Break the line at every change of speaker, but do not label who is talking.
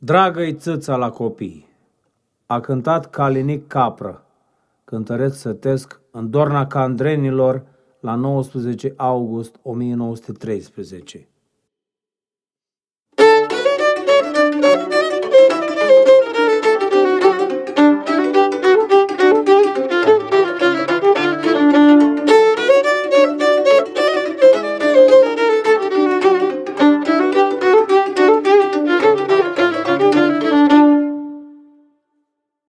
Dragă-i țâța la copii, a cântat Calinic Capră, cântăreț sătesc în Dorna Candrenilor la 19 august 1913.